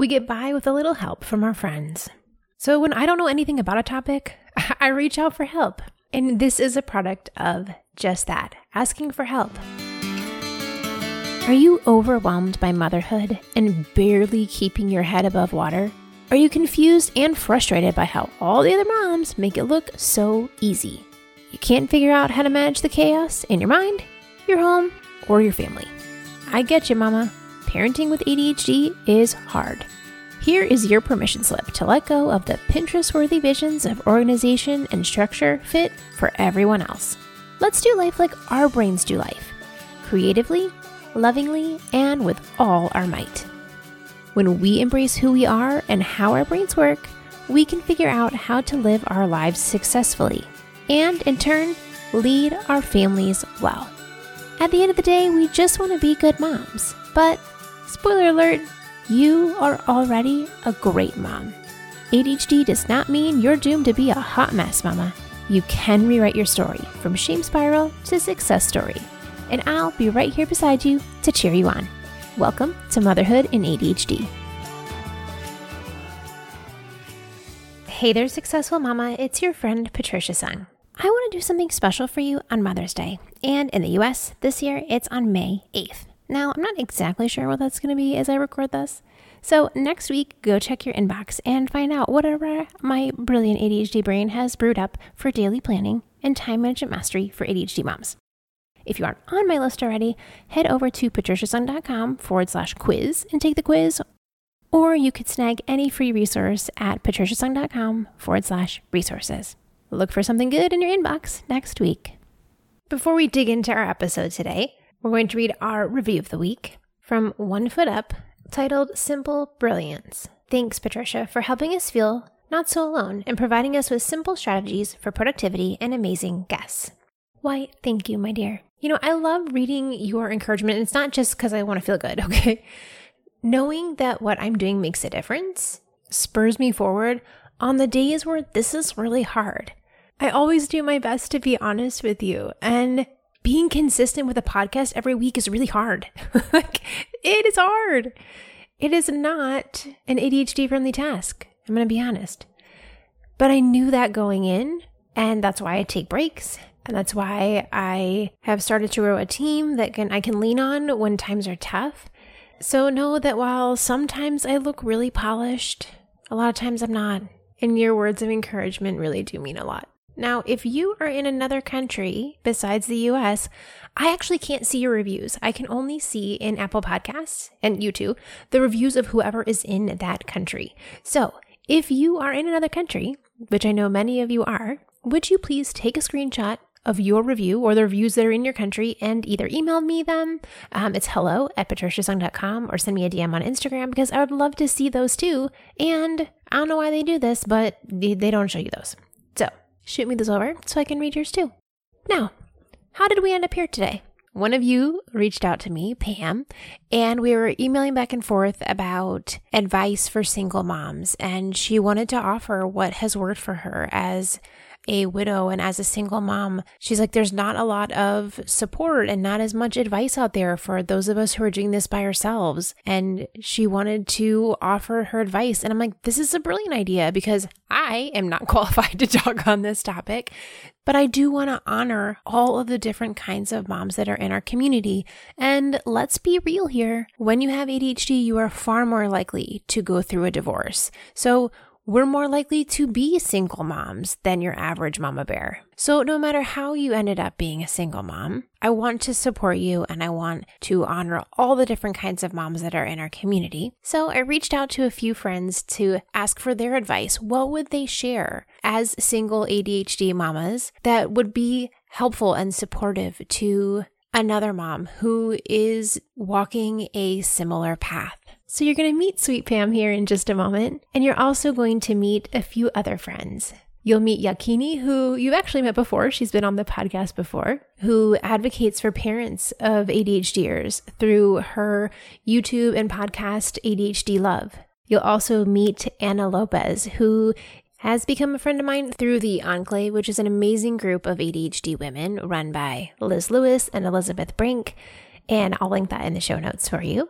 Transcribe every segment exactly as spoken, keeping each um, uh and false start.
we get by with a little help from our friends. So when I don't know anything about a topic, I reach out for help. And this is a product of just that, asking for help. Are you overwhelmed by motherhood and barely keeping your head above water? Are you confused and frustrated by how all the other moms make it look so easy? You can't figure out how to manage the chaos in your mind, your home, or your family. I get you, mama. Parenting with A D H D is hard. Here is your permission slip to let go of the Pinterest-worthy visions of organization and structure fit for everyone else. Let's do life like our brains do life, creatively, lovingly, and with all our might. When we embrace who we are and how our brains work, we can figure out how to live our lives successfully and, in turn, lead our families well. At the end of the day, we just want to be good moms. But, spoiler alert, you are already a great mom. A D H D does not mean you're doomed to be a hot mess, mama. You can rewrite your story from shame spiral to success story. And I'll be right here beside you to cheer you on. Welcome to Motherhood in A D H D. Hey there, successful mama. It's your friend, Patricia Sung. I want to do something special for you on Mother's Day. And in the U S, this year, it's on May eighth. Now, I'm not exactly sure what that's going to be as I record this. So next week, go check your inbox and find out whatever my brilliant A D H D brain has brewed up for daily planning and time management mastery for A D H D moms. If you aren't on my list already, head over to patriciasung.com forward slash quiz and take the quiz. Or you could snag any free resource at patriciasung.com forward slash resources. Look for something good in your inbox next week. Before we dig into our episode today, we're going to read our review of the week from One Foot Up, titled Simple Brilliance. Thanks, Patricia, for helping us feel not so alone and providing us with simple strategies for productivity and amazing guests. Why, thank you, my dear. You know, I love reading your encouragement, and it's not just because I want to feel good, okay? Knowing that what I'm doing makes a difference spurs me forward on the days where this is really hard. I always do my best to be honest with you, and being consistent with a podcast every week is really hard. Like, it is hard. It is not an A D H D-friendly task. I'm going to be honest. But I knew that going in, and that's why I take breaks. And that's why I have started to grow a team that can I can lean on when times are tough. So know that while sometimes I look really polished, a lot of times I'm not. And your words of encouragement really do mean a lot. Now, if you are in another country besides the U S, I actually can't see your reviews. I can only see in Apple Podcasts and YouTube the reviews of whoever is in that country. So if you are in another country, which I know many of you are, would you please take a screenshot of your review or the reviews that are in your country and either email me them, um, it's hello at patriciasung dot com, or send me a D M on Instagram, because I would love to see those too. And I don't know why they do this, but they, they don't show you those. So shoot me those over so I can read yours too. Now, how did we end up here today? One of you reached out to me, Pam, and we were emailing back and forth about advice for single moms, and she wanted to offer what has worked for her as a widow and as a single mom. She's like, there's not a lot of support and not as much advice out there for those of us who are doing this by ourselves. And she wanted to offer her advice. And I'm like, this is a brilliant idea, because I am not qualified to talk on this topic, but I do want to honor all of the different kinds of moms that are in our community. And let's be real here. When you have A D H D, you are far more likely to go through a divorce. So we're more likely to be single moms than your average mama bear. So no matter how you ended up being a single mom, I want to support you, and I want to honor all the different kinds of moms that are in our community. So I reached out to a few friends to ask for their advice. What would they share as single A D H D mamas that would be helpful and supportive to another mom who is walking a similar path? So you're going to meet Sweet Pam here in just a moment, and you're also going to meet a few other friends. You'll meet Yakini, who you've actually met before. She's been on the podcast before, who advocates for parents of ADHDers through her YouTube and podcast, A D H D Love. You'll also meet Anna Lopez, who has become a friend of mine through the Enclave, which is an amazing group of A D H D women run by Liz Lewis and Elizabeth Brink, and I'll link that in the show notes for you.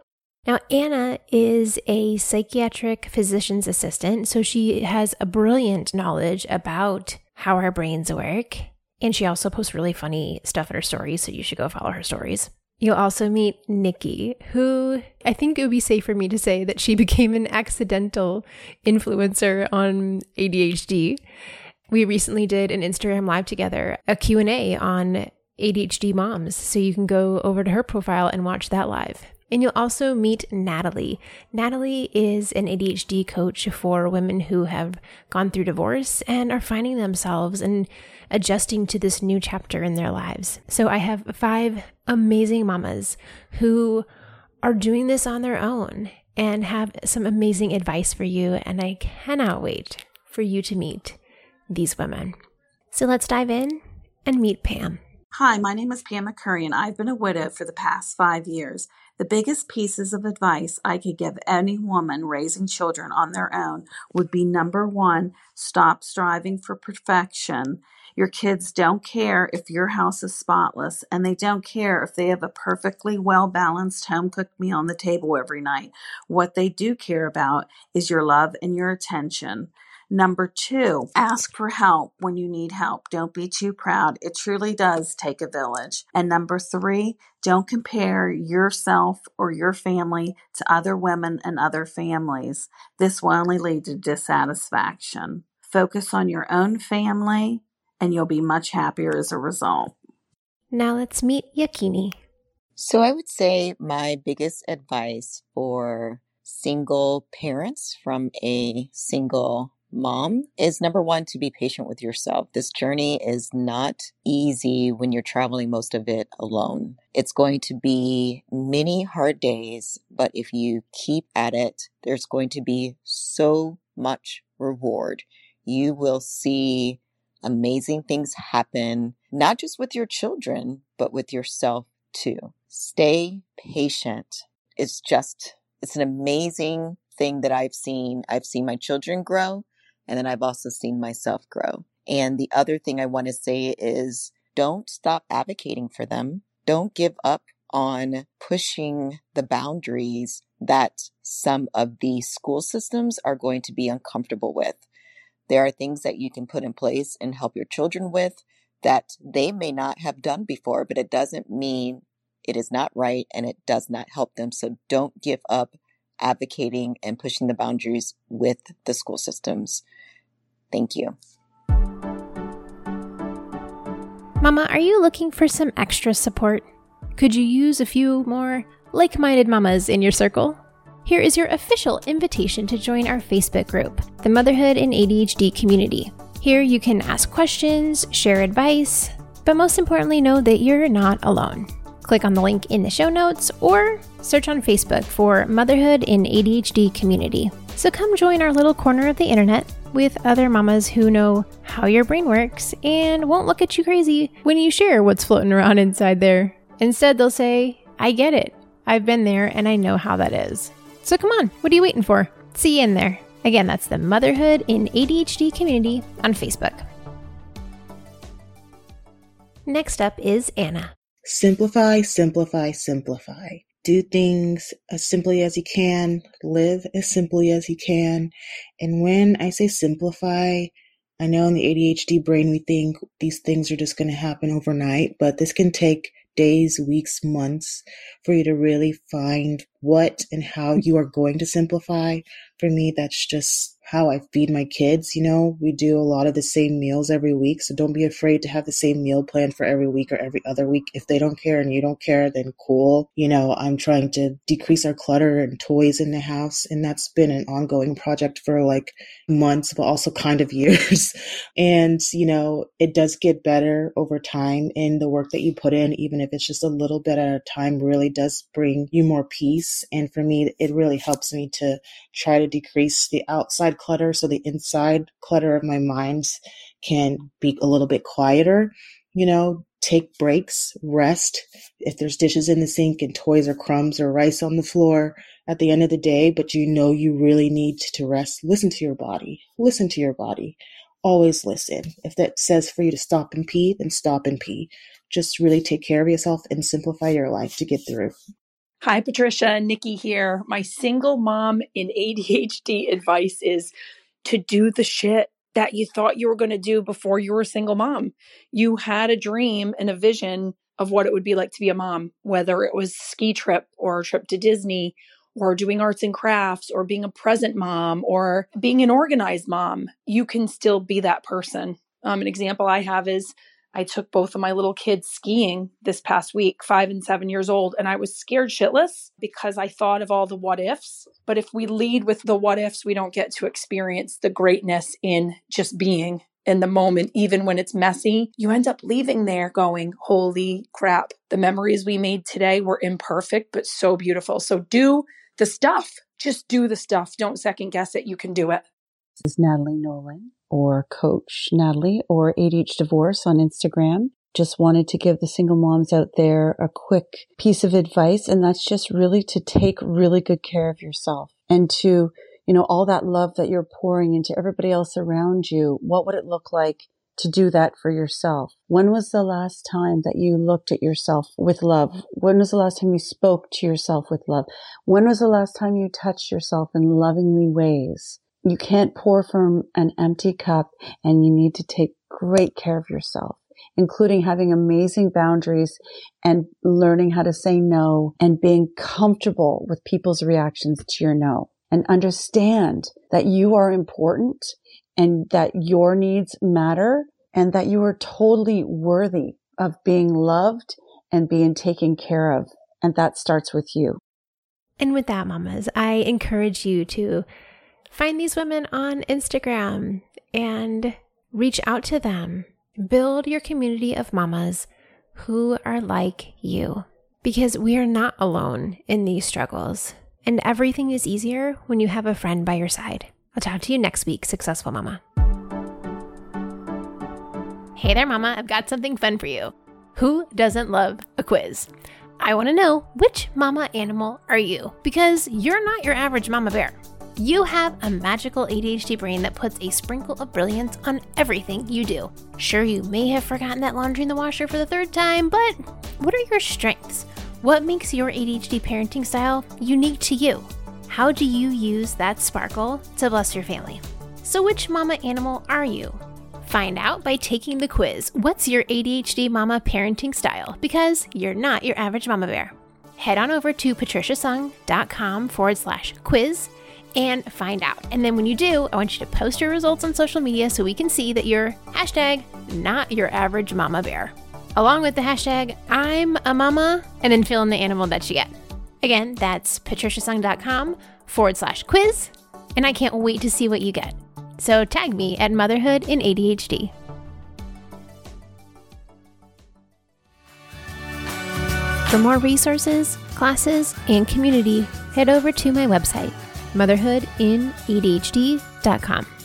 Now, Anna is a psychiatric physician's assistant, so she has a brilliant knowledge about how our brains work. And she also posts really funny stuff in her stories, so you should go follow her stories. You'll also meet Nikki, who I think it would be safe for me to say that she became an accidental influencer on A D H D. We recently did an Instagram live together, a Q and A on A D H D moms, so you can go over to her profile and watch that live. And you'll also meet Natalie. Natalie is an A D H D coach for women who have gone through divorce and are finding themselves and adjusting to this new chapter in their lives. So I have five amazing mamas who are doing this on their own and have some amazing advice for you. And I cannot wait for you to meet these women. So let's dive in and meet Pam. Hi, my name is Pam McCurry, and I've been a widow for the past five years. The biggest pieces of advice I could give any woman raising children on their own would be number one, stop striving for perfection. Your kids don't care if your house is spotless, and they don't care if they have a perfectly well-balanced home-cooked meal on the table every night. What they do care about is your love and your attention. Number two, ask for help when you need help. Don't be too proud. It truly does take a village. And number three, don't compare yourself or your family to other women and other families. This will only lead to dissatisfaction. Focus on your own family, and you'll be much happier as a result. Now let's meet Yakini. So I would say my biggest advice for single parents from a single mom is number one, to be patient with yourself. This journey is not easy when you're traveling most of it alone. It's going to be many hard days, but if you keep at it, there's going to be so much reward. You will see amazing things happen, not just with your children, but with yourself too. Stay patient. It's just, it's an amazing thing that I've seen. I've seen my children grow. And then I've also seen myself grow. And the other thing I want to say is don't stop advocating for them. Don't give up on pushing the boundaries that some of the school systems are going to be uncomfortable with. There are things that you can put in place and help your children with that they may not have done before, but it doesn't mean it is not right and it does not help them. So don't give up advocating and pushing the boundaries with the school systems. Thank you. Mama, are you looking for some extra support? Could you use a few more like-minded mamas in your circle? Here is your official invitation to join our Facebook group, the Motherhood and A D H D Community. Here you can ask questions, share advice, but most importantly, know that you're not alone. Click on the link in the show notes or search on Facebook for Motherhood in A D H D Community. So come join our little corner of the internet with other mamas who know how your brain works and won't look at you crazy when you share what's floating around inside there. Instead, they'll say, I get it. I've been there and I know how that is. So come on, what are you waiting for? See you in there. Again, that's the Motherhood in A D H D Community on Facebook. Next up is Anna. Simplify, simplify, simplify. Do things as simply as you can. Live as simply as you can. And when I say simplify, I know in the A D H D brain we think these things are just going to happen overnight, but this can take days, weeks, months for you to really find what and how you are going to simplify. For me, that's just how I feed my kids. You know, we do a lot of the same meals every week, so don't be afraid to have the same meal plan for every week or every other week. If they don't care and you don't care, then cool. You know, I'm trying to decrease our clutter and toys in the house, and that's been an ongoing project for like months, but also kind of years. And, you know, it does get better over time, and the work that you put in, even if it's just a little bit at a time, really does bring you more peace. And for me, it really helps me to try to decrease the outside clutter so the inside clutter of my mind can be a little bit quieter. You know, take breaks, rest. If there's dishes in the sink and toys or crumbs or rice on the floor at the end of the day, but you know you really need to rest, listen to your body. Listen to your body. Always listen. If that says for you to stop and pee, then stop and pee. Just really take care of yourself and simplify your life to get through. Hi, Patricia. Nikki here. My single mom in A D H D advice is to do the shit that you thought you were going to do before you were a single mom. You had a dream and a vision of what it would be like to be a mom, whether it was ski trip or a trip to Disney or doing arts and crafts or being a present mom or being an organized mom. You can still be that person. Um, an example I have is I took both of my little kids skiing this past week, five and seven years old, and I was scared shitless because I thought of all the what ifs. But if we lead with the what ifs, we don't get to experience the greatness in just being in the moment, even when it's messy. You end up leaving there going, holy crap, the memories we made today were imperfect, but so beautiful. So do the stuff. Just do the stuff. Don't second guess it. You can do it. This is Natalie Nolan, or Coach Natalie, or A D H Divorce on Instagram. Just wanted to give the single moms out there a quick piece of advice, and that's just really to take really good care of yourself and to, you know, all that love that you're pouring into everybody else around you. What would it look like to do that for yourself? When was the last time that you looked at yourself with love? When was the last time you spoke to yourself with love? When was the last time you touched yourself in lovingly ways? You can't pour from an empty cup, and you need to take great care of yourself, including having amazing boundaries and learning how to say no and being comfortable with people's reactions to your no. And understand that you are important and that your needs matter and that you are totally worthy of being loved and being taken care of. And that starts with you. And with that, mamas, I encourage you to find these women on Instagram and reach out to them. Build your community of mamas who are like you, because we are not alone in these struggles. And everything is easier when you have a friend by your side. I'll talk to you next week, Successful Mama. Hey there, Mama. I've got something fun for you. Who doesn't love a quiz? I want to know, which mama animal are you? Because you're not your average mama bear. You have a magical A D H D brain that puts a sprinkle of brilliance on everything you do. Sure, you may have forgotten that laundry in the washer for the third time, but what are your strengths? What makes your A D H D parenting style unique to you? How do you use that sparkle to bless your family? So which mama animal are you? Find out by taking the quiz. What's your A D H D mama parenting style? Because you're not your average mama bear. Head on over to patriciasung.com forward slash quiz and find out. And then when you do, I want you to post your results on social media so we can see that you're hashtag not your average mama bear. Along with the hashtag I'm a mama, and then fill in the animal that you get. Again, that's patriciasung.com forward slash quiz. And I can't wait to see what you get. So tag me at Motherhood in A D H D. For more resources, classes, and community, head over to my website, motherhood in A D H D dot com.